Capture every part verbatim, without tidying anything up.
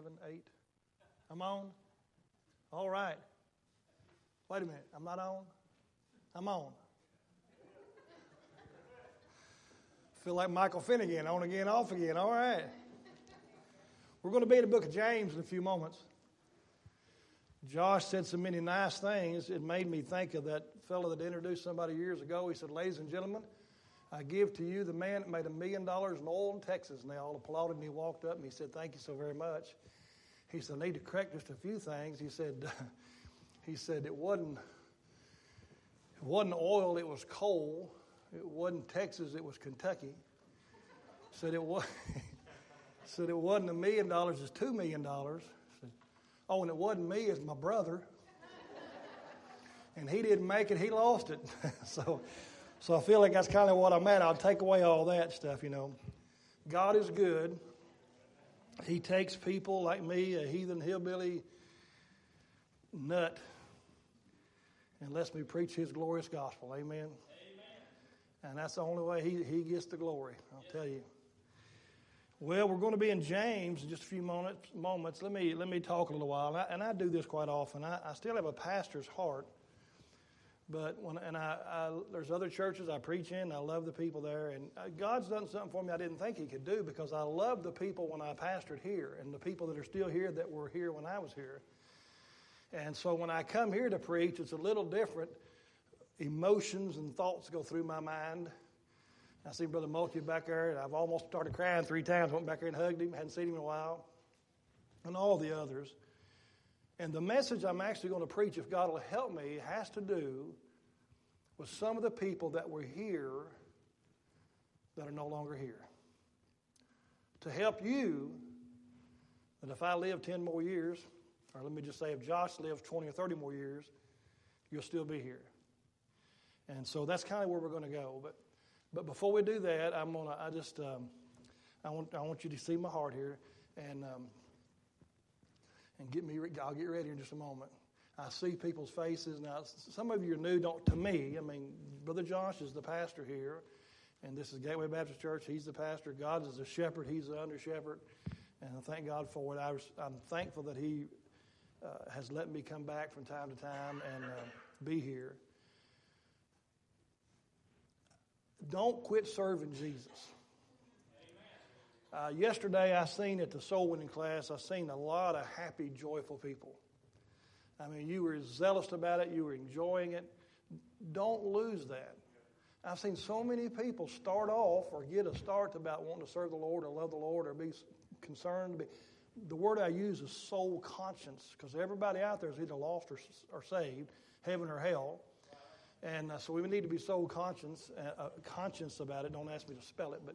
seven, eight. I'm on? All right. Wait a minute. I'm not on? I'm on. Feel like Michael Finnegan, on again, off again. All right. We're going to be in the book of James in a few moments. Josh said so many nice things. It made me think of that fellow that introduced somebody years ago. He said, ladies and gentlemen, I give to you the man that made a million dollars in oil in Texas. And they all applauded, and he walked up and he said, thank you so very much. He said, I need to correct just a few things. He said, he said it wasn't, it wasn't oil, it was coal. It wasn't Texas, it was Kentucky. Said it was said it wasn't a million dollars, it's two million dollars. Said, oh, and it wasn't me, it's my brother. And he didn't make it, he lost it. so so I feel like that's kind of what I'm at. I'll take away all that stuff, you know. God is good. He takes people like me, a heathen hillbilly nut, and lets me preach his glorious gospel. Amen. And that's the only way he, he gets the glory, I'll tell you. Well, we're going to be in James in just a few moments. moments. Let me let me talk a little while. And I, and I do this quite often. I, I still have a pastor's heart. But when and I, I there's other churches I preach in. I love the people there. And God's done something for me I didn't think he could do, because I love the people when I pastored here and the people that are still here that were here when I was here. And so when I come here to preach, it's a little different. Emotions and thoughts go through my mind. I see Brother Mulkey back there, and I've almost started crying three times. Went back there and hugged him. Hadn't seen him in a while. And all the others. And the message I'm actually going to preach, if God will help me, has to do with some of the people that were here that are no longer here. To help you, that if I live ten more years, or let me just say if Josh lives twenty or thirty more years, you'll still be here. And so that's kind of where we're going to go. But but before we do that, I'm gonna I just um, I want I want you to see my heart here, and um, and get me. I'll get ready in just a moment. I see people's faces now. Some of you are new. Don't to me. I mean, Brother Josh is the pastor here, and this is Gateway Baptist Church. He's the pastor. God is the shepherd. He's the under shepherd, and I thank God for it. I was, I'm thankful that He uh, has let me come back from time to time and uh, be here. Don't quit serving Jesus. Uh, yesterday I seen at the soul winning class, I seen a lot of happy, joyful people. I mean, you were zealous about it. You were enjoying it. Don't lose that. I've seen so many people start off or get a start about wanting to serve the Lord or love the Lord or be concerned. Be, the word I use is soul conscience, because everybody out there is either lost or, or saved, heaven or hell. And uh, so we need to be soul conscious, uh, uh, conscious about it. Don't ask me to spell it, but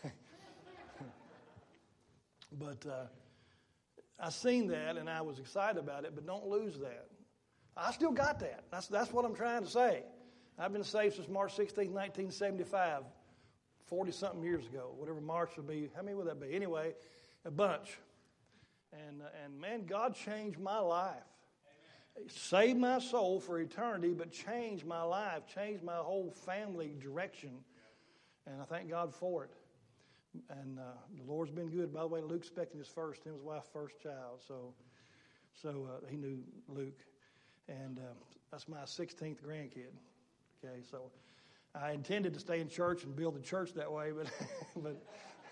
but uh, I seen that and I was excited about it. But don't lose that. I still got that. That's that's what I'm trying to say. I've been saved since March sixteenth, nineteen seventy-five, forty something years ago. Whatever March will be. How many would that be? Anyway, a bunch. And uh, and man, God changed my life. Saved my soul for eternity, but changed my life, changed my whole family direction. And I thank God for it. And uh, the Lord's been good. By the way, Luke's expecting his first, him and his wife's first child. So so uh, he knew Luke. And uh, that's my sixteenth grandkid. Okay, so I intended to stay in church and build the church that way, but, but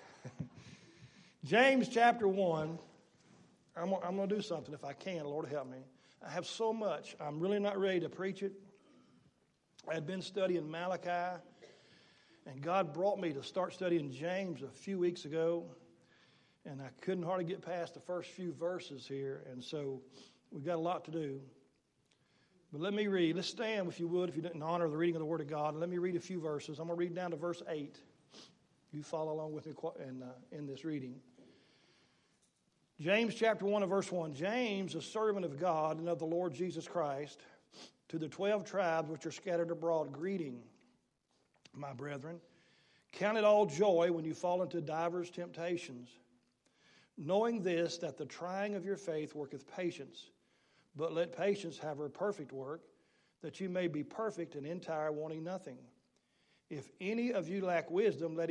James chapter one, I'm, I'm going to do something if I can. Lord help me. I have so much. I'm really not ready to preach it. I had been studying Malachi, and God brought me to start studying James a few weeks ago, and I couldn't hardly get past the first few verses here, and so we've got a lot to do. But let me read. Let's stand, if you would, if you didn't honor the reading of the Word of God. Let me read a few verses. I'm going to read down to verse eight. You follow along with me in, uh, in this reading. James chapter one and verse one. James, a servant of God and of the Lord Jesus Christ, to the twelve tribes which are scattered abroad, greeting, my brethren. Count it all joy when you fall into divers temptations, knowing this, that the trying of your faith worketh patience. But let patience have her perfect work, that you may be perfect and entire, wanting nothing. If any of you lack wisdom, let him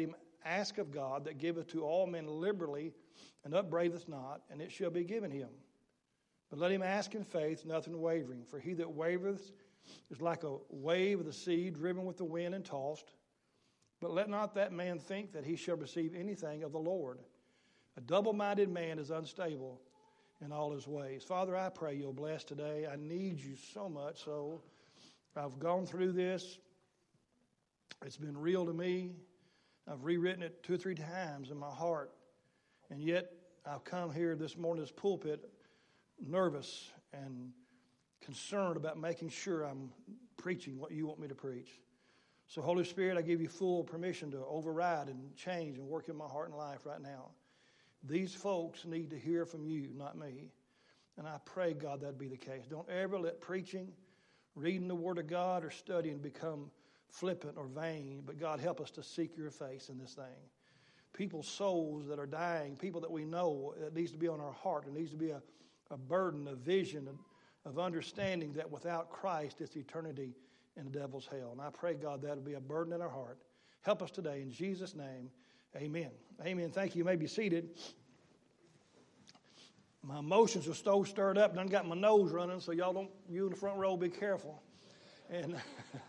ask of God that giveth to all men liberally, and upbraideth not, and it shall be given him. But let him ask in faith, nothing wavering. For he that wavereth is like a wave of the sea, driven with the wind and tossed. But let not that man think that he shall receive anything of the Lord. A double-minded man is unstable in all his ways. Father, I pray you'll bless today. I need you so much. So I've gone through this. It's been real to me. I've rewritten it two or three times in my heart. And yet I've come here this morning, this pulpit, nervous and concerned about making sure I'm preaching what you want me to preach. So Holy Spirit, I give you full permission to override and change and work in my heart and life right now. These folks need to hear from you, not me. And I pray, God, that'd be the case. Don't ever let preaching, reading the Word of God, or studying become flippant or vain. But God, help us to seek your face in this thing. People's souls that are dying, people that we know, it needs to be on our heart. It needs to be a, a burden, a vision, of understanding that without Christ, it's eternity in the devil's hell. And I pray, God, that'll be a burden in our heart. Help us today. In Jesus' name, amen. Amen. Thank you. You may be seated. My emotions are so stirred up, and I got my nose running, so y'all don't, you in the front row, be careful. And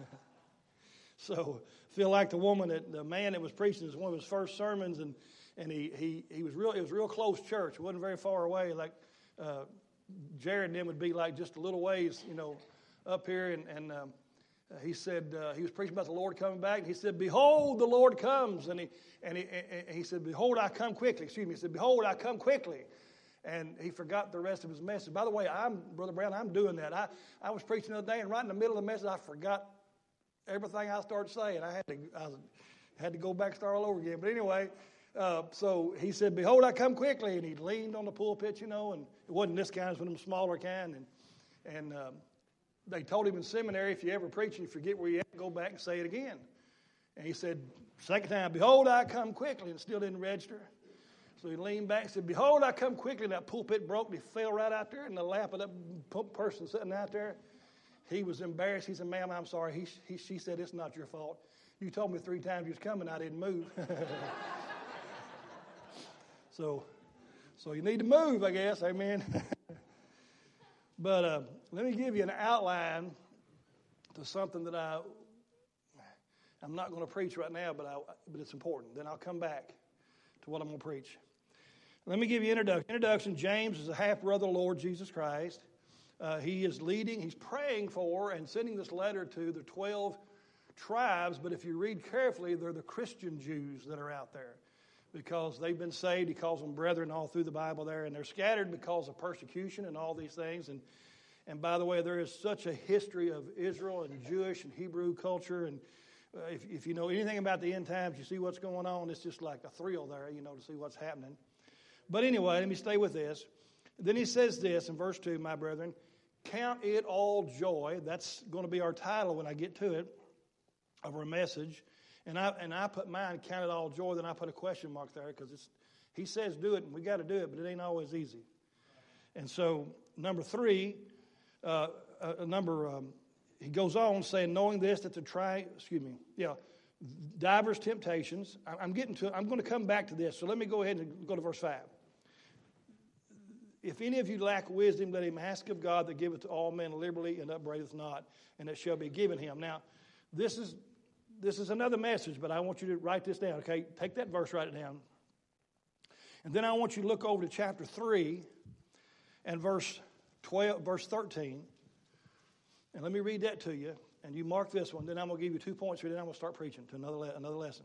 so I feel like the woman, that the man that was preaching, is one of his first sermons, and and he he he was real. It was a real close church. It wasn't very far away. Like uh, Jared and them would be like just a little ways, you know, up here. And and um, he said uh, he was preaching about the Lord coming back. And he said, "Behold, the Lord comes." And he and he and he said, "Behold, I come quickly." Excuse me. He said, "Behold, I come quickly." And he forgot the rest of his message. By the way, I'm Brother Brown. I'm doing that. I I was preaching the other day, and right in the middle of the message, I forgot everything I started saying. I had to I had to go back and start all over again. But anyway, uh, so he said, "Behold, I come quickly," and he leaned on the pulpit, you know, and it wasn't this kind, it was one smaller kind. And and um, they told him in seminary, if you ever preach and you forget where you at, go back and say it again. And he said, second time, "Behold, I come quickly," and it still didn't register. So he leaned back and said, "Behold, I come quickly." And that pulpit broke, and he fell right out there in the lap of that person sitting out there. He was embarrassed. He said, "Ma'am, I'm sorry." He, he, she said, "It's not your fault. You told me three times you was coming. I didn't move." so, so you need to move, I guess. Amen. But uh, let me give you an outline to something that I, I'm not going to preach right now, but I, but it's important. Then I'll come back to what I'm going to preach. Let me give you an introduction. Introduction, James is a half-brother of the Lord Jesus Christ. Uh, he is leading, he's praying for and sending this letter to the twelve tribes, but if you read carefully, they're the Christian Jews that are out there because they've been saved. He calls them brethren all through the Bible there, and they're scattered because of persecution and all these things. And, and by the way, there is such a history of Israel and Jewish and Hebrew culture, and uh, if, if you know anything about the end times, you see what's going on, it's just like a thrill there, you know, to see what's happening. But anyway, let me stay with this. Then he says this in verse two, "My brethren, count it all joy." That's going to be our title when I get to it of our message. And I and I put mine, "Count it all joy," then I put a question mark there because it's he says do it, and we got to do it, but it ain't always easy. And so number three, uh, uh, number um, he goes on saying, "Knowing this, that to try," excuse me, yeah, divers temptations. I, I'm getting to. I'm going to come back to this. So let me go ahead and go to verse five. "If any of you lack wisdom, let him ask of God that giveth to all men liberally and upbraideth not, and it shall be given him." Now, this is this is another message, but I want you to write this down, okay? Take that verse, write it down. And then I want you to look over to chapter three and verse twelve, verse thirteen. And let me read that to you, and you mark this one. Then I'm going to give you two points here, then I'm going to start preaching to another, le- another lesson.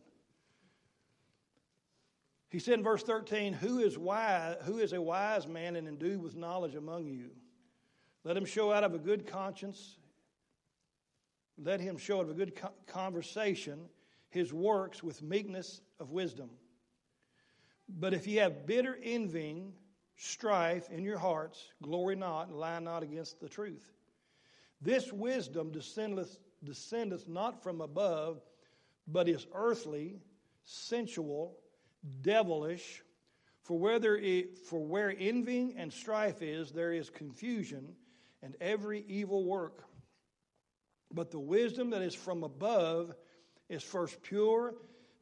He said in verse thirteen, who is wise, who is a wise man and endued with knowledge among you? Let him show out of a good conscience. Let him show out of a good co- conversation his works with meekness of wisdom. But if ye have bitter envying, strife in your hearts, glory not, and lie not against the truth. This wisdom descendeth, descendeth not from above, but is earthly, sensual, devilish. For where there is, for where envying and strife is, there is confusion and every evil work. But the wisdom that is from above is first pure,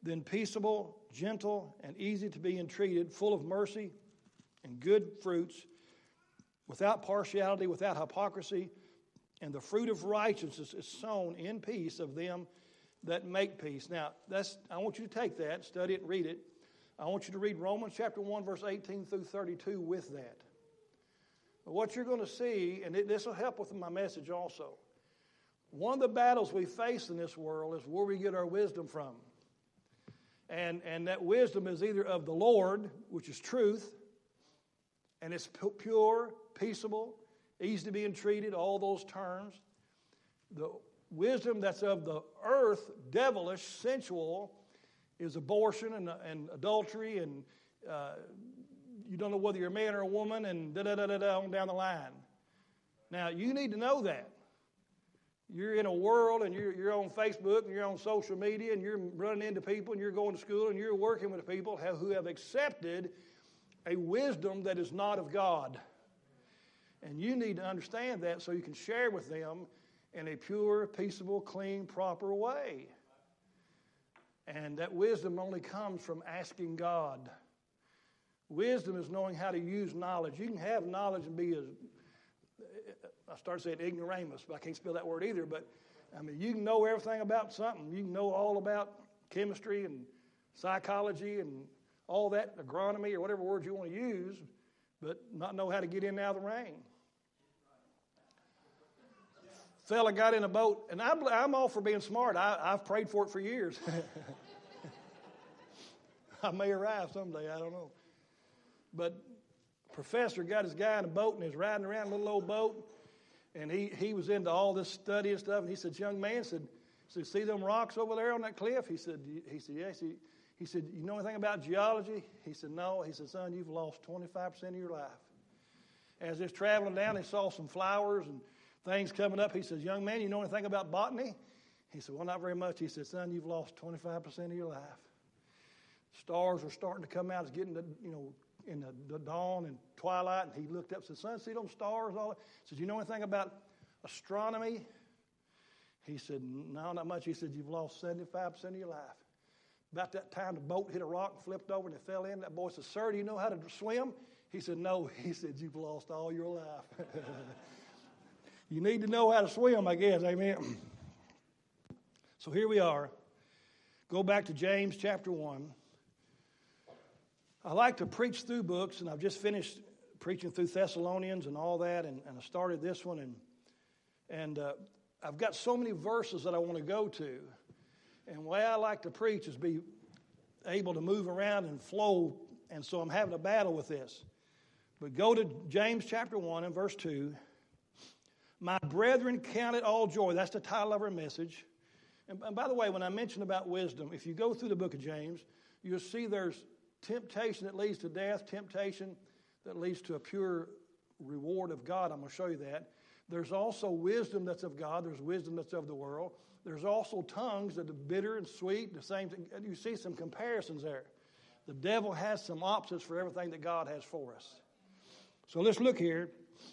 then peaceable, gentle, and easy to be entreated, full of mercy and good fruits, without partiality, without hypocrisy, and the fruit of righteousness is sown in peace of them that make peace. Now, that's I want you to take that, study it, and read it. I want you to read Romans chapter one, verse eighteen through thirty-two with that. But what you're going to see, and this will help with my message also, one of the battles we face in this world is where we get our wisdom from. And, and that wisdom is either of the Lord, which is truth, and it's pure, peaceable, easy to be entreated, all those terms. The wisdom that's of the earth, devilish, sensual, is abortion and, and adultery, and uh, you don't know whether you're a man or a woman, and da-da-da-da-da on down the line. Now, you need to know that. You're in a world, and you're, you're on Facebook, and you're on social media, and you're running into people, and you're going to school, and you're working with people who have accepted a wisdom that is not of God. And you need to understand that so you can share with them in a pure, peaceable, clean, proper way. And that wisdom only comes from asking God. Wisdom is knowing how to use knowledge. You can have knowledge and be as, I started saying ignoramus, but I can't spell that word either. But, I mean, you can know everything about something. You can know all about chemistry and psychology and all that, agronomy or whatever word you want to use, but not know how to get in and out of the rain. Fella got in a boat, and I'm, I'm all for being smart. I, I've prayed for it for years. I may arrive someday, I don't know. But professor got his guy in a boat, and he's riding around a little old boat, and he, he was into all this study and stuff, and he said, young man, said, said, see them rocks over there on that cliff? He said, he said, yes. He, he said, you know anything about geology? He said, no. He said, son, you've lost twenty-five percent of your life. As he's traveling down, he saw some flowers and things coming up. He says, young man, you know anything about botany? He said, well, not very much. He said, son, you've lost twenty-five percent of your life. Stars are starting to come out. It's getting, to, you know, in the, the dawn and twilight. And he looked up and said, son, see them stars and all that? He said, you know anything about astronomy? He said, no, not much. He said, you've lost seventy-five percent of your life. About that time, the boat hit a rock and flipped over and it fell in. That boy said, sir, do you know how to swim? He said, no. He said, you've lost all your life. You need to know how to swim, I guess. Amen. So here we are. Go back to James chapter one. I like to preach through books, and I've just finished preaching through Thessalonians and all that, and, and I started this one, and and uh, I've got so many verses that I want to go to, and the way I like to preach is be able to move around and flow, and so I'm having a battle with this. But go to James chapter one and verse two. My brethren, count it all joy. That's the title of our message. And, and by the way, when I mention about wisdom, if you go through the book of James, you'll see there's temptation that leads to death, temptation that leads to a pure reward of God. I'm going to show you that. There's also wisdom that's of God. There's wisdom that's of the world. There's also tongues that are bitter and sweet. The same thing. You see some comparisons there. The devil has some opposites for everything that God has for us. So let's look here.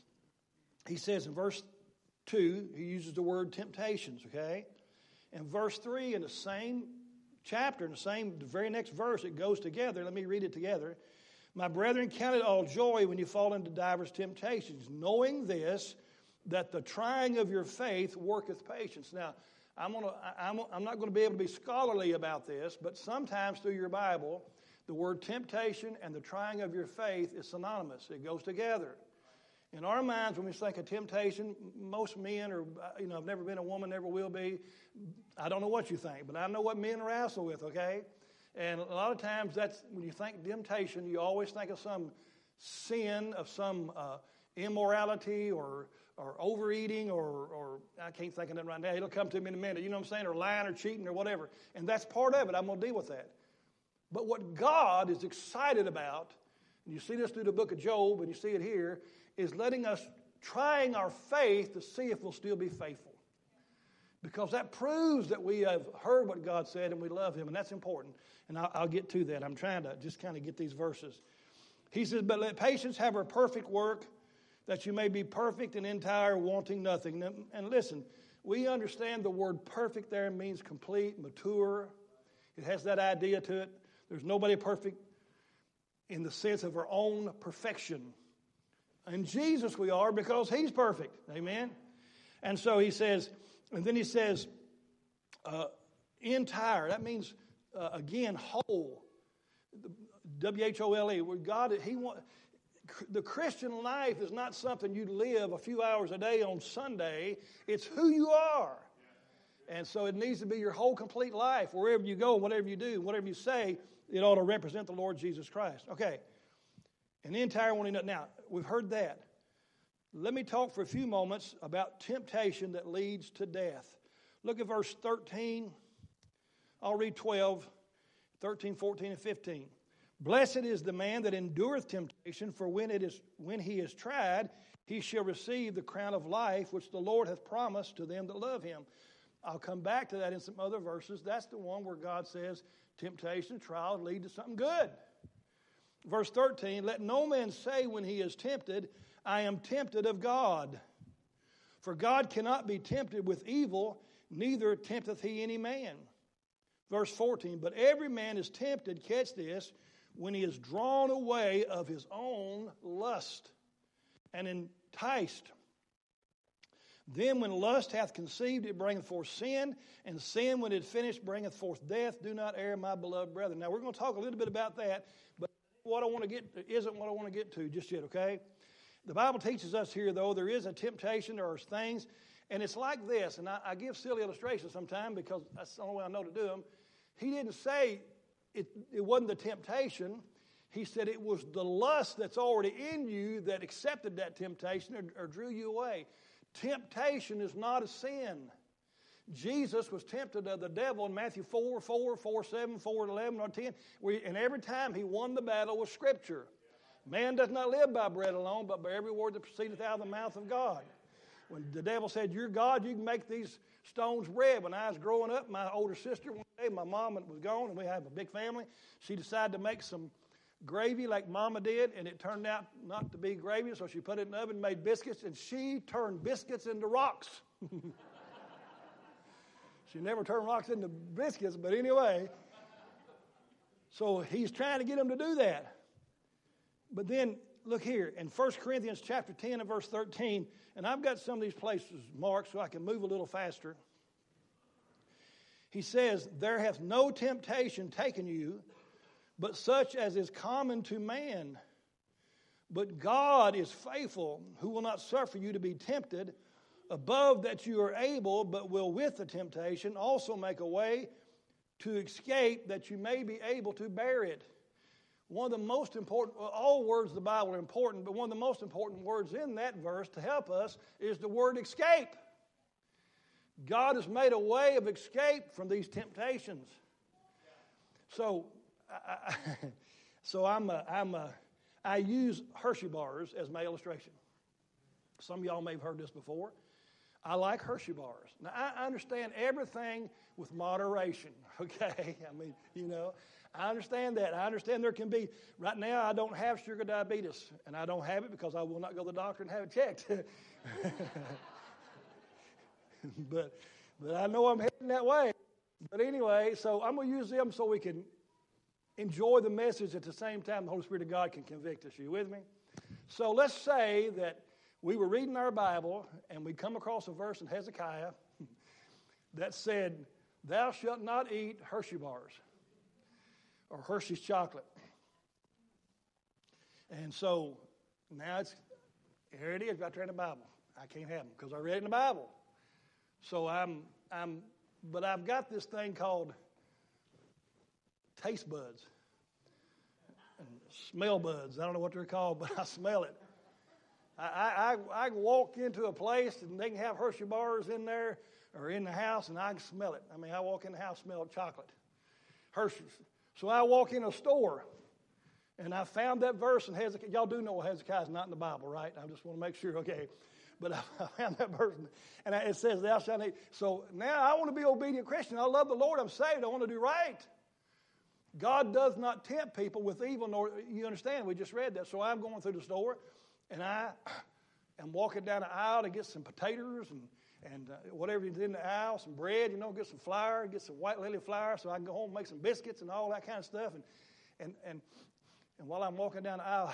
He says in verse two, he uses the word temptations, okay? In verse three, in the same chapter, in the same, the very next verse, it goes together. Let me read it together. My brethren, count it all joy when you fall into divers temptations, knowing this, that the trying of your faith worketh patience. Now, I'm, gonna, I'm, I'm not going to be able to be scholarly about this, but sometimes through your Bible, the word temptation and the trying of your faith is synonymous. It goes together. In our minds, when we think of temptation, most men, or, you know, I've never been a woman, never will be. I don't know what you think, but I know what men wrestle with, okay? And a lot of times, that's when you think temptation, you always think of some sin, of some uh, immorality or or overeating, or, or I can't think of that right now. It'll come to me in a minute. You know what I'm saying? Or lying or cheating or whatever. And that's part of it. I'm going to deal with that. But what God is excited about, and you see this through the book of Job, and you see it here, is letting us, trying our faith to see if we'll still be faithful. Because that proves that we have heard what God said and we love Him, and that's important. And I'll, I'll get to that. I'm trying to just kind of get these verses. He says, but let patience have her perfect work, that you may be perfect and entire, wanting nothing. And listen, we understand the word perfect there means complete, mature. It has that idea to it. There's nobody perfect in the sense of our own perfection. In Jesus we are because he's perfect. Amen? And so he says, and then he says, uh, entire. That means, uh, again, whole. W H O L E. Where God, he want, the Christian life is not something you live a few hours a day on Sunday. It's who you are. And so it needs to be your whole complete life. Wherever you go, whatever you do, whatever you say, it ought to represent the Lord Jesus Christ. Okay. And the entire one. Now, we've heard that. Let me talk for a few moments about temptation that leads to death. Look at verse thirteen. I'll read twelve, thirteen, fourteen, and fifteen. Blessed is the man that endureth temptation, for when it is when he is tried, he shall receive the crown of life which the Lord hath promised to them that love him. I'll come back to that in some other verses. That's the one where God says temptation, trials lead to something good. Verse thirteen, let no man say when he is tempted, I am tempted of God. For God cannot be tempted with evil, neither tempteth he any man. Verse fourteen, but every man is tempted, catch this, when he is drawn away of his own lust and enticed. Then when lust hath conceived, it bringeth forth sin, and sin, when it is finished, bringeth forth death. Do not err, my beloved brethren. Now, we're going to talk a little bit about that, but what I want to get to isn't what I want to get to just yet, okay? The Bible teaches us here, though, there is a temptation, there are things, and it's like this, and I, I give silly illustrations sometimes because that's the only way I know to do them. He didn't say it, it wasn't the temptation. He said it was the lust that's already in you that accepted that temptation or, or drew you away. Temptation is not a sin. Jesus was tempted of the devil in Matthew four, four, four, seven, four, eleven, or ten. We, and every time he won the battle with Scripture. Man does not live by bread alone, but by every word that proceedeth out of the mouth of God. When the devil said, you're God, you can make these stones bread. When I was growing up, my older sister, one day, my mom was gone, and we have a big family. She decided to make some gravy like Mama did, and it turned out not to be gravy, so she put it in the oven and made biscuits, and she turned biscuits into rocks. She never turned rocks into biscuits, but anyway. So he's trying to get them to do that. But then, look here, in First Corinthians chapter ten and verse thirteen, and I've got some of these places marked so I can move a little faster. He says, there hath no temptation taken you, but such as is common to man. But God is faithful, who will not suffer you to be tempted above that you are able, but will with the temptation also make a way to escape that you may be able to bear it. One of the most important, well, all words of the Bible are important, but one of the most important words in that verse to help us is the word escape. God has made a way of escape from these temptations. So, I, I, so I'm a, I'm a, I use Hershey bars as my illustration. Some of y'all may have heard this before. I like Hershey bars. Now, I understand everything with moderation, okay? I mean, you know, I understand that. I understand there can be, right now I don't have sugar diabetes, and I don't have it because I will not go to the doctor and have it checked. but, but I know I'm heading that way. But anyway, so I'm going to use them so we can enjoy the message at the same time the Holy Spirit of God can convict us. Are you with me? So let's say that we were reading our Bible and we come across a verse in Hezekiah that said, thou shalt not eat Hershey bars or Hershey's chocolate. And so now it's, here it is right there in the Bible. I can't have them because I read it in the Bible. So I'm, I'm, but I've got this thing called taste buds and smell buds. I don't know what they're called, but I smell it. I, I, I walk into a place and they can have Hershey bars in there or in the house and I can smell it. I mean, I walk in the house, smell chocolate. Hershey's. So I walk in a store and I found that verse in Hezekiah. Y'all do know Hezekiah is not in the Bible, right? I just want to make sure, okay. But I, I found that verse and it says, thou shalt not eat. So now I want to be an obedient Christian. I love the Lord. I'm saved. I want to do right. God does not tempt people with evil, nor, you understand, we just read that. So I'm going through the store. And I am walking down the aisle to get some potatoes and, and uh, whatever is in the aisle, some bread, you know, get some flour, get some white lily flour so I can go home and make some biscuits and all that kind of stuff. And and and, and while I'm walking down the aisle,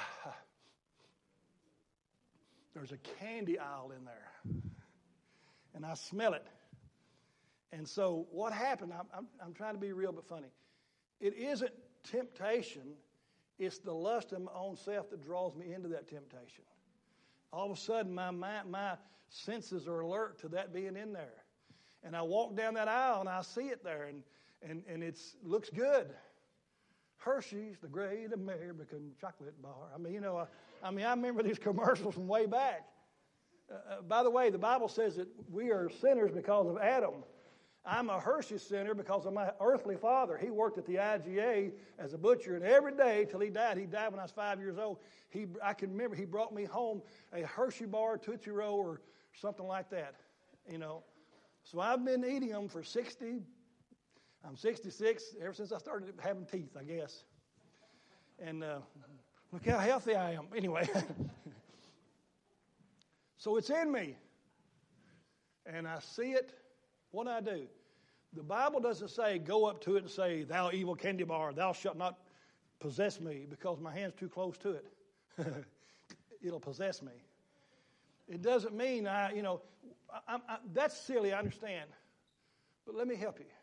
there's a candy aisle in there, and I smell it. And so what happened, I'm, I'm, I'm trying to be real but funny. It isn't temptation, it's the lust of my own self that draws me into that temptation. All of a sudden, my, my, my senses are alert to that being in there. And I walk down that aisle, and I see it there, and, and, and it looks good. Hershey's, the great American chocolate bar. I mean, you know, I, I mean, I remember these commercials from way back. Uh, by the way, the Bible says that we are sinners because of Adam. I'm a Hershey sinner because of my earthly father. He worked at the I G A as a butcher, and every day till he died, he died when I was five years old, he, I can remember he brought me home a Hershey bar, Tootsie Roll, or something like that, you know. So I've been eating them for sixty, I'm sixty-six, ever since I started having teeth, I guess. And uh, look how healthy I am. Anyway, so it's in me, and I see it. What do I do? The Bible doesn't say go up to it and say, thou evil candy bar, thou shalt not possess me, because my hand's too close to it. It'll possess me. It doesn't mean I, you know, I, I, that's silly, I understand. But let me help you.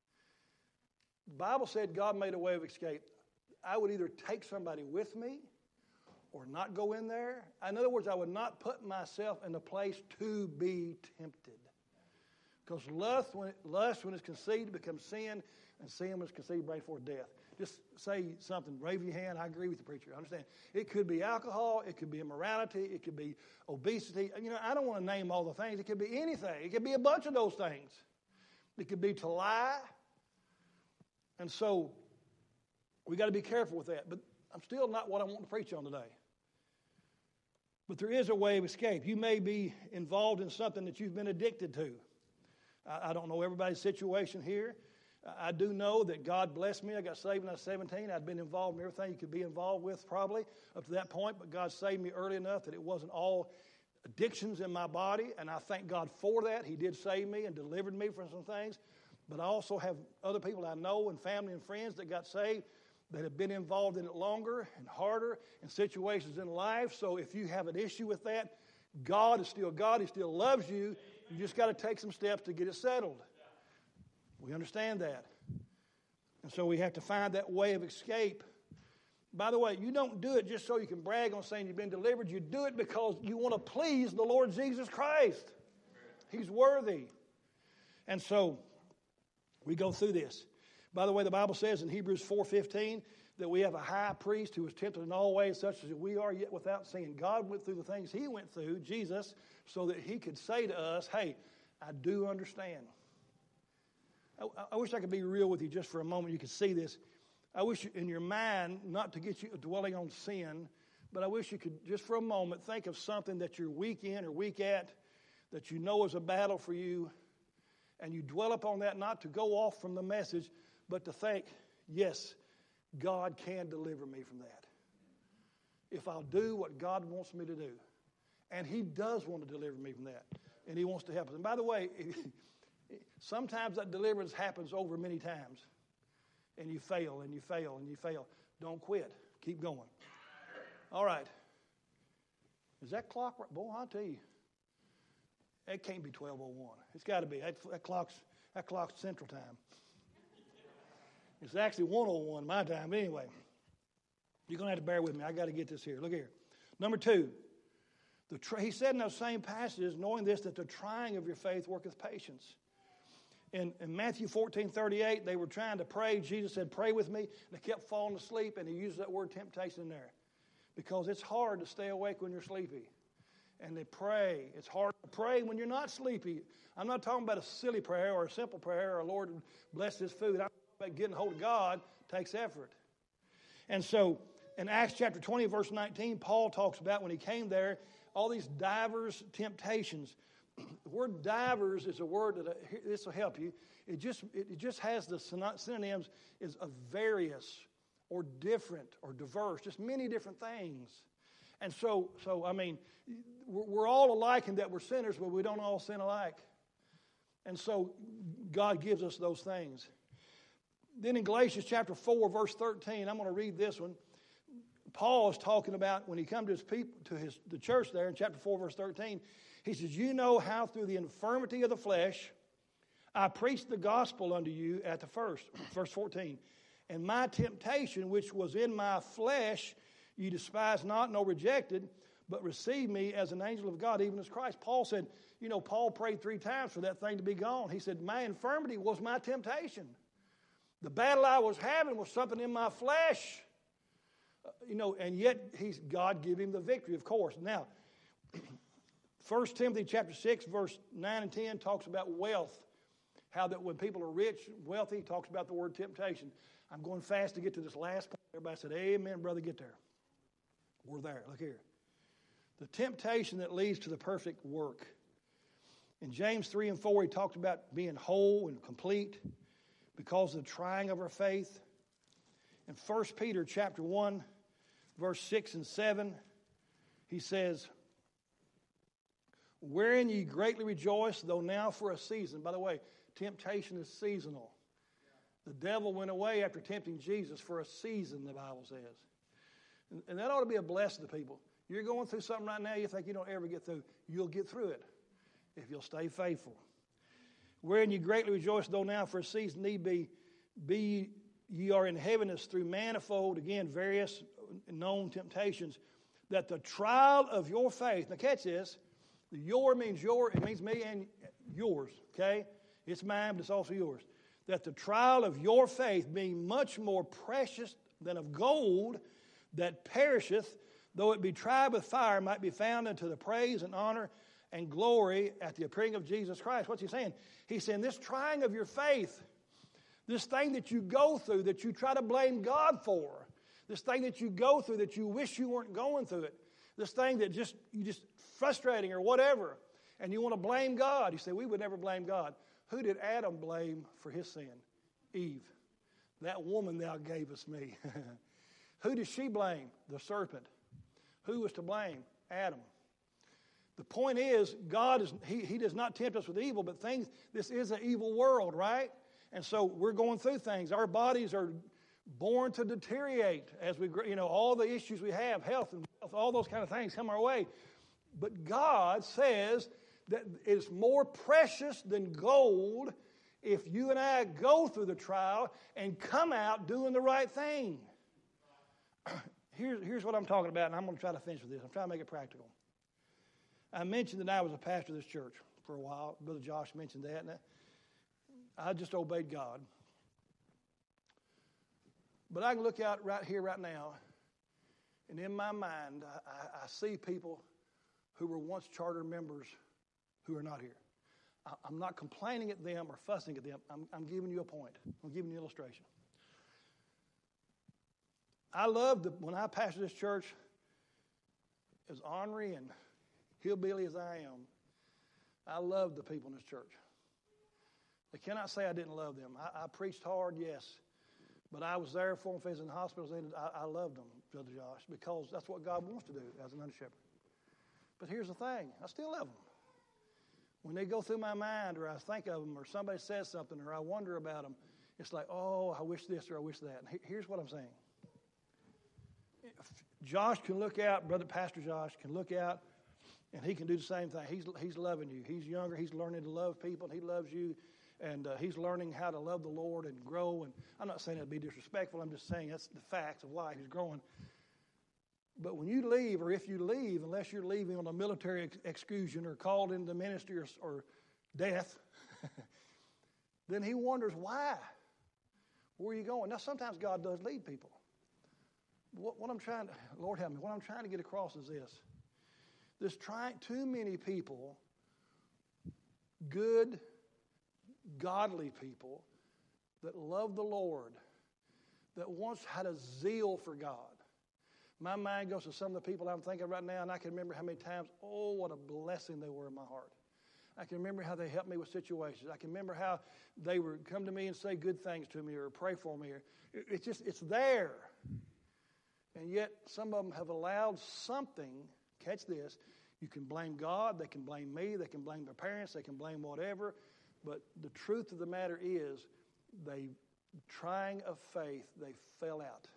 The Bible said God made a way of escape. I would either take somebody with me or not go in there. In other words, I would not put myself in a place to be tempted. Because lust when, it, lust, when it's conceived, becomes sin, and sin, when it's conceived, brings forth death. Just say something. Wave your hand. I agree with the preacher. I understand. It could be alcohol. It could be immorality. It could be obesity. You know, I don't want to name all the things. It could be anything. It could be a bunch of those things. It could be to lie. And so we got to be careful with that. But I'm still not what I want to preach on today. But there is a way of escape. You may be involved in something that you've been addicted to. I don't know everybody's situation here. I do know that God blessed me. I got saved when I was seventeen. I'd been involved in everything you could be involved with probably up to that point, but God saved me early enough that it wasn't all addictions in my body, and I thank God for that. He did save me and delivered me from some things, but I also have other people I know and family and friends that got saved that have been involved in it longer and harder in situations in life. So if you have an issue with that, God is still God. He still loves you. You just got to take some steps to get it settled. We understand that. And so we have to find that way of escape. By the way, you don't do it just so you can brag on saying you've been delivered. You do it because you want to please the Lord Jesus Christ. He's worthy. And so we go through this. By the way, the Bible says in Hebrews four fifteen that we have a high priest who was tempted in all ways such as we are, yet without sin. God went through the things he went through, Jesus, so that he could say to us, hey, I do understand. I, I wish I could be real with you just for a moment. You could see this. I wish in your mind, not to get you dwelling on sin, but I wish you could just for a moment think of something that you're weak in or weak at, that you know is a battle for you, and you dwell upon that, not to go off from the message, but to think, yes, God can deliver me from that. If I'll do what God wants me to do. And he does want to deliver me from that. And he wants to help us. And by the way, sometimes that deliverance happens over many times. And you fail, and you fail, and you fail. Don't quit. Keep going. All right. Is that clock right? Boy, I'll tell you. It can't be twelve oh one. It's got to be. That, that, clock's, that clock's Central Time. It's actually one oh one my time. But anyway, you're going to have to bear with me. I got to get this here. Look here. Number two. The tr- he said in those same passages, knowing this, that the trying of your faith worketh patience. In, in Matthew fourteen thirty-eight, they were trying to pray. Jesus said, pray with me. And they kept falling asleep, and he used that word temptation in there. Because it's hard to stay awake when you're sleepy. And they pray. It's hard to pray when you're not sleepy. I'm not talking about a silly prayer or a simple prayer or Lord bless this food. I'm talking about getting a hold of God takes effort. And so in Acts chapter twenty, verse nineteen, Paul talks about when he came there, all these divers temptations. The word divers is a word that, uh, this will help you. It just it just has the synonyms is of various or different or diverse, just many different things. And so, so I mean, we're, we're all alike in that we're sinners, but we don't all sin alike. And so God gives us those things. Then in Galatians chapter four, verse thirteen, I'm going to read this one. Paul is talking about when he comes to his people, to his the church there in chapter four, verse thirteen. He says, "You know how through the infirmity of the flesh I preached the gospel unto you at the first." Verse fourteen. "And my temptation, which was in my flesh, you despised not nor rejected, but received me as an angel of God, even as Christ." Paul said, you know, Paul prayed three times for that thing to be gone. He said, my infirmity was my temptation. The battle I was having was something in my flesh. Uh, you know, and yet he's God gave him the victory, of course. Now, First Timothy chapter six, verse nine and ten talks about wealth. How that when people are rich, wealthy, talks about the word temptation. I'm going fast to get to this last point. Everybody said, amen, brother, get there. We're there. Look here. The temptation that leads to the perfect work. In James three and four, he talked about being whole and complete because of the trying of our faith. In First Peter chapter one, verse six and seven, he says, "Wherein ye greatly rejoice, though now for a season." By the way, temptation is seasonal. The devil went away after tempting Jesus for a season, the Bible says. And, and that ought to be a blessing to people. You're going through something right now you think you don't ever get through. You'll get through it if you'll stay faithful. "Wherein ye greatly rejoice, though now for a season need be, be ye are in heaviness through manifold," again, various known temptations, "that the trial of your faith," now catch this, your means your, it means me and yours, okay? It's mine, but it's also yours. "That the trial of your faith, being much more precious than of gold that perisheth, though it be tried with fire, might be found unto the praise and honor and glory at the appearing of Jesus Christ." What's he saying? He's saying this trying of your faith, this thing that you go through that you try to blame God for, this thing that you go through that you wish you weren't going through it, this thing that just you just frustrating or whatever, and you want to blame God. You say, we would never blame God. Who did Adam blame for his sin? Eve. "That woman thou gavest me." Who did she blame? The serpent. Who was to blame? Adam. The point is, God is he, he does not tempt us with evil, but things, this is an evil world, right? And so we're going through things. Our bodies are born to deteriorate as we, you know, all the issues we have, health and wealth, all those kind of things come our way. But God says that it's more precious than gold if you and I go through the trial and come out doing the right thing. Here's, here's what I'm talking about, and I'm going to try to finish with this. I'm trying to make it practical. I mentioned that I was a pastor of this church for a while. Brother Josh mentioned that. And I just obeyed God. But I can look out right here, right now, and in my mind, I, I, I see people who were once charter members who are not here. I, I'm not complaining at them or fussing at them. I'm, I'm giving you a point. I'm giving you an illustration. I love the, when I pastored this church, as ornery and hillbilly as I am, I loved the people in this church. They cannot say I didn't love them. I, I preached hard, yes. But I was there for them if they was in hospitals. I, I loved them, Brother Josh, because that's what God wants to do as an under-shepherd. But here's the thing. I still love them. When they go through my mind or I think of them or somebody says something or I wonder about them, it's like, oh, I wish this or I wish that. And here's what I'm saying. If Josh can look out, Brother Pastor Josh can look out, and he can do the same thing. He's, he's loving you. He's younger. He's learning to love people, and he loves you. And uh, he's learning how to love the Lord and grow. And I'm not saying that to be disrespectful. I'm just saying that's the facts of life. He's growing. But when you leave, or if you leave, unless you're leaving on a military ex- excursion or called into the ministry or, or death, then he wonders why. Where are you going? Now, sometimes God does lead people. What, what I'm trying to, Lord help me, what I'm trying to get across is this. There's trying, too many people, good, godly people that love the Lord, that once had a zeal for God. My mind goes to some of the people I'm thinking right now, and I can remember how many times, oh, what a blessing they were in my heart. I can remember how they helped me with situations. I can remember how they would come to me and say good things to me or pray for me. Or it's just, it's there. And yet some of them have allowed something, catch this, you can blame God, they can blame me, they can blame their parents, they can blame whatever. But the truth of the matter is, they, trying of faith, they fell out.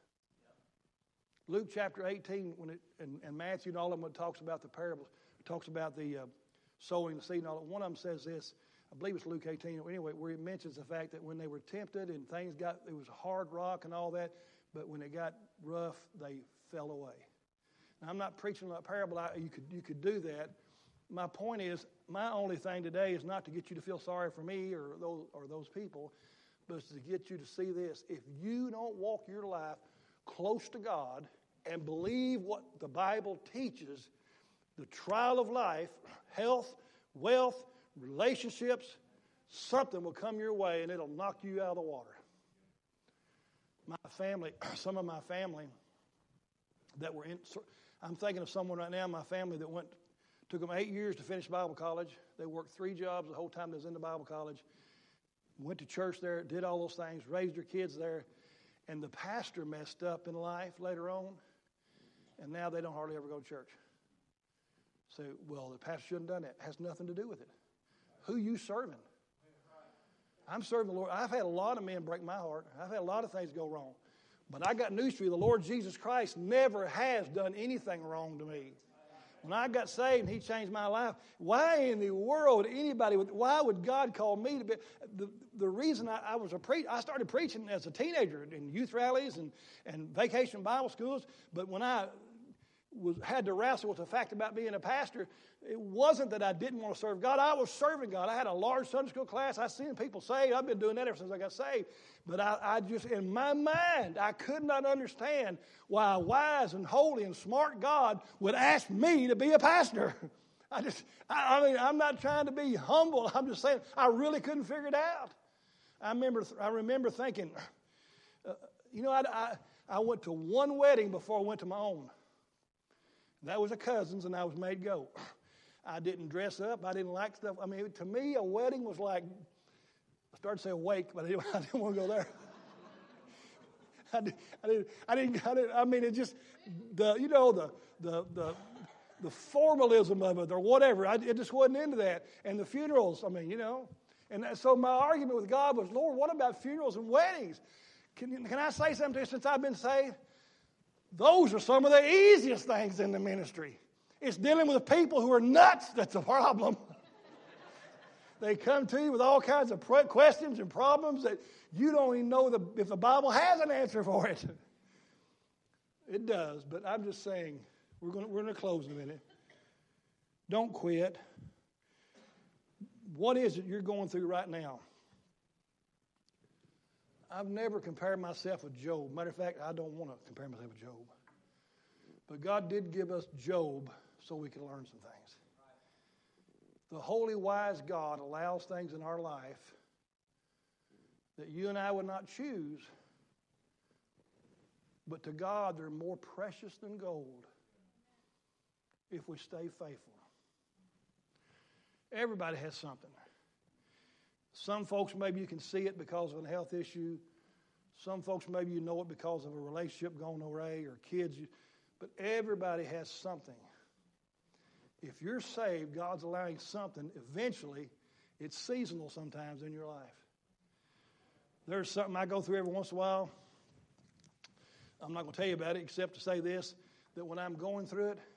Luke chapter eighteen, when it, and, and Matthew and all of them, when it talks about the parables, it talks about the uh, sowing the seed and all that. One of them says this, I believe it's Luke eighteen, anyway, where it mentions the fact that when they were tempted and things got, it was hard rock and all that, but when it got rough, they fell away. Now, I'm not preaching a parable. I, you could you could do that. My point is, my only thing today is not to get you to feel sorry for me or those or those people, but it's to get you to see this. If you don't walk your life close to God and believe what the Bible teaches, the trial of life, health, wealth, relationships, something will come your way and it'll knock you out of the water. My family, some of my family that were in, I'm thinking of someone right now in my family that went, took them eight years to finish Bible college. They worked three jobs the whole time they was in the Bible college. Went to church there, did all those things, raised their kids there. And the pastor messed up in life later on. And now they don't hardly ever go to church. So, well, the pastor shouldn't have done that. It has nothing to do with it. Who you serving? I'm serving the Lord. I've had a lot of men break my heart. I've had a lot of things go wrong. But I got news for you. The Lord Jesus Christ never has done anything wrong to me. When I got saved and He changed my life, why in the world would anybody, would, why would God call me to be? The, the reason I, I was a preacher, I started preaching as a teenager in youth rallies and, and vacation Bible schools. But when I was had to wrestle with the fact about being a pastor, it wasn't that I didn't want to serve God. I was serving God. I had a large Sunday school class. I seen people saved. I've been doing that ever since I got saved. But I, I just, in my mind, I could not understand why a wise and holy and smart God would ask me to be a pastor. I just, I, I mean, I'm not trying to be humble. I'm just saying I really couldn't figure it out. I remember, I remember thinking, uh, you know, I, I, I went to one wedding before I went to my own. That was a cousin's, and I was made go. I didn't dress up. I didn't like stuff. I mean, to me, a wedding was like, I started to say awake, but I didn't, I didn't want to go there. I, did, I, didn't, I didn't. I didn't. I mean, it just the you know the the the the formalism of it or whatever. I it just wasn't into that. And the funerals. I mean, you know. And so my argument with God was, Lord, what about funerals and weddings? Can can I say something to you since I've been saved? Those are some of the easiest things in the ministry. It's dealing with people who are nuts that's a problem. They come to you with all kinds of questions and problems that you don't even know the, if the Bible has an answer for it. It does, but I'm just saying, we're going we're going to close in a minute. Don't quit. What is it you're going through right now? I've never compared myself with Job. Matter of fact, I don't want to compare myself with Job. But God did give us Job so we can learn some things. The holy, wise God allows things in our life that you and I would not choose, but to God they're more precious than gold if we stay faithful. Everybody has something. Some folks, maybe you can see it because of a health issue. Some folks, maybe you know it because of a relationship gone awry or kids. But everybody has something. If you're saved, God's allowing something. Eventually, it's seasonal sometimes in your life. There's something I go through every once in a while. I'm not going to tell you about it except to say this, that when I'm going through it,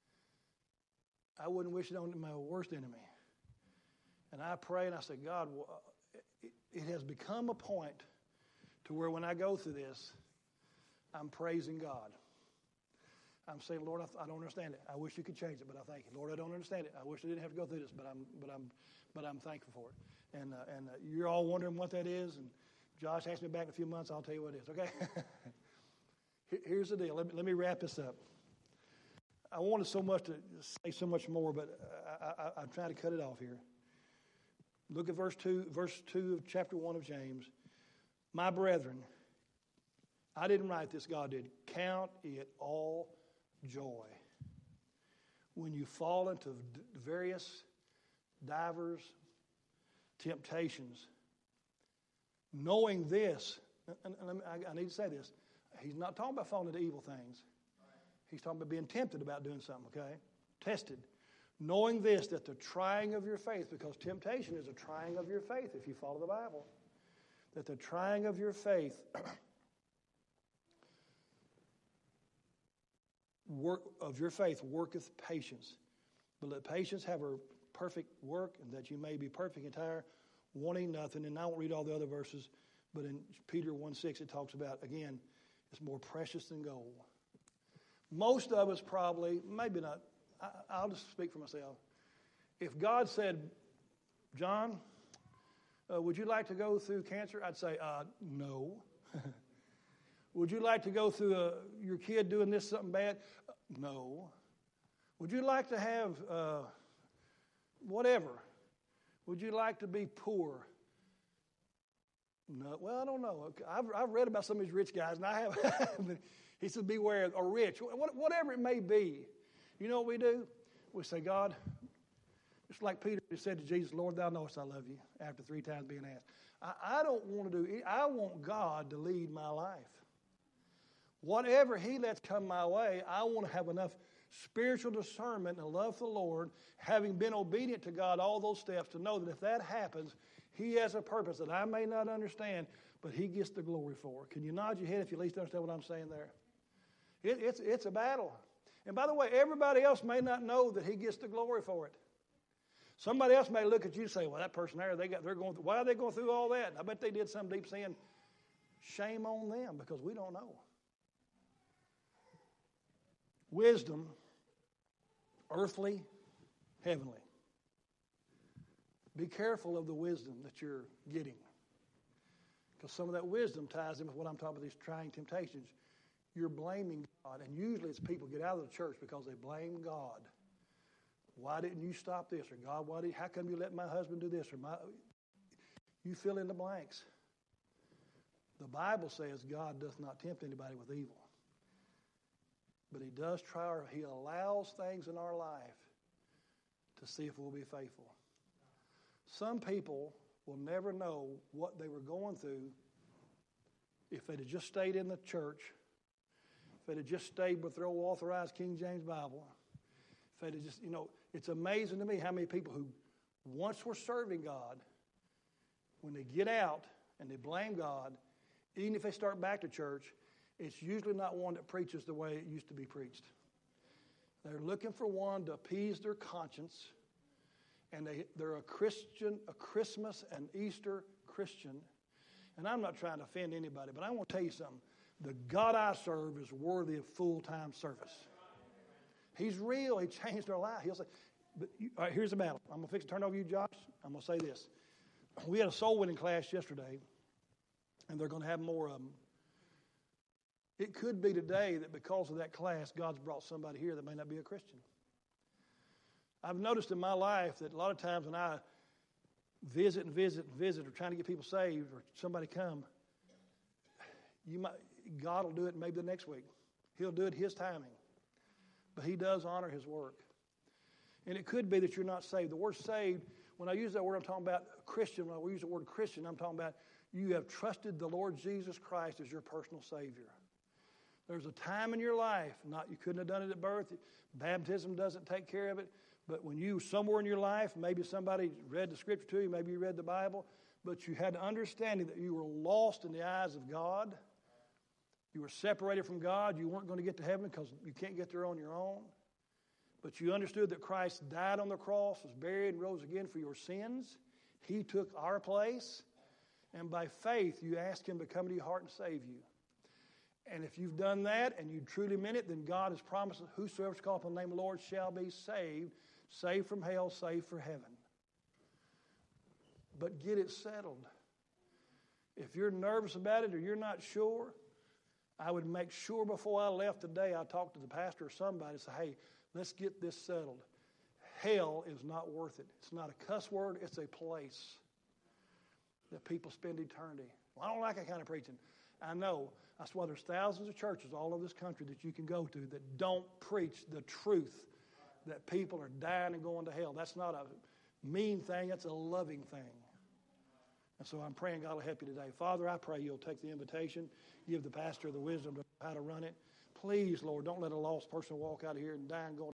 I wouldn't wish it on my worst enemy. And I pray and I say, God, it has become a point to where when I go through this, I'm praising God. I'm saying, Lord, I don't understand it. I wish you could change it, but I thank you. Lord, I don't understand it. I wish I didn't have to go through this, but I'm, but I'm, but I'm thankful for it. And uh, and uh, you're all wondering what that is. And Josh asked me back in a few months. I'll tell you what it is. Okay. Here's the deal. Let me let me wrap this up. I wanted so much to say so much more, but I, I, I'm trying to cut it off here. Look at verse two, verse two of chapter one of James. My brethren, I didn't write this, God did. Count it all joy when you fall into various divers temptations, knowing this, and, and I, I need to say this, he's not talking about falling into evil things. He's talking about being tempted about doing something, okay? Tested. Knowing this, that the trying of your faith, because temptation is a trying of your faith if you follow the Bible, that the trying of your faith work of your faith worketh patience. But let patience have her perfect work, and that you may be perfect and entire, wanting nothing. And I won't read all the other verses, but in Peter one six it talks about, again, it's more precious than gold. Most of us probably, maybe not, I, I'll just speak for myself. If God said, John, uh, would you like to go through cancer? I'd say, uh, no. Would you like to go through a, your kid doing this something bad? Uh, no. Would you like to have uh, whatever? Would you like to be poor? No. Well, I don't know. I've, I've read about some of these rich guys, and I have. He said, beware, or rich, whatever it may be. You know what we do? We say, God, just like Peter said to Jesus, Lord, thou knowest I love you, after three times being asked. I, I don't want to do, I want God to lead my life. Whatever he lets come my way, I want to have enough spiritual discernment and love for the Lord, having been obedient to God all those steps, to know that if that happens, he has a purpose that I may not understand, but he gets the glory for it. Can you nod your head if you at least understand what I'm saying there? It, it's, it's a battle. And by the way, everybody else may not know that he gets the glory for it. Somebody else may look at you and say, well, that person there, they got, they're going through, why are they going through all that? I bet they did some deep sin. Shame on them, because we don't know. Wisdom, earthly, heavenly. Be careful of the wisdom that you're getting, because some of that wisdom ties in with what I'm talking about, these trying temptations. You're blaming God, and usually it's people get out of the church because they blame God. Why didn't you stop this? Or God, why did, how come you let my husband do this? Or my, you fill in the blanks. The Bible says God does not tempt anybody with evil. But he does try, or he allows things in our life to see if we'll be faithful. Some people will never know what they were going through if they'd have just stayed in the church, if they'd have just stayed with their old authorized King James Bible, if they'd have just, you know, it's amazing to me how many people who once were serving God, when they get out and they blame God, even if they start back to church, it's usually not one that preaches the way it used to be preached. They're looking for one to appease their conscience, and they, they're a Christian, a Christmas and Easter Christian. And I'm not trying to offend anybody, but I want to tell you something. The God I serve is worthy of full-time service. He's real. He changed our life. He'll say, but you, all right, here's the battle. I'm going to fix to turn it over to you, Josh. I'm going to say this. We had a soul-winning class yesterday, and they're going to have more of them. It could be today that because of that class, God's brought somebody here that may not be a Christian. I've noticed in my life that a lot of times when I visit and visit and visit or trying to get people saved or somebody come, you might, God will do it maybe the next week. He'll do it his timing. But he does honor his work. And it could be that you're not saved. The word saved, when I use that word, I'm talking about Christian. When I use the word Christian, I'm talking about you have trusted the Lord Jesus Christ as your personal Savior. There's a time in your life, not you couldn't have done it at birth. Baptism doesn't take care of it. But when you, somewhere in your life, maybe somebody read the scripture to you, maybe you read the Bible, but you had understanding that you were lost in the eyes of God. You were separated from God. You weren't going to get to heaven because you can't get there on your own. But you understood that Christ died on the cross, was buried, and rose again for your sins. He took our place. And by faith, you asked him to come into your heart and save you. And if you've done that and you truly meant it, then God has promised that whosoever is called upon the name of the Lord shall be saved, saved from hell, saved for heaven. But get it settled. If you're nervous about it or you're not sure, I would make sure before I left today, I talked to the pastor or somebody and say, hey, let's get this settled. Hell is not worth it. It's not a cuss word. It's a place that people spend eternity. Well, I don't like that kind of preaching. I know. That's why there's thousands of churches all over this country that you can go to that don't preach the truth that people are dying and going to hell. That's not a mean thing. That's a loving thing. And so I'm praying God will help you today. Father, I pray you'll take the invitation, give the pastor the wisdom to how to run it. Please, Lord, don't let a lost person walk out of here and die and go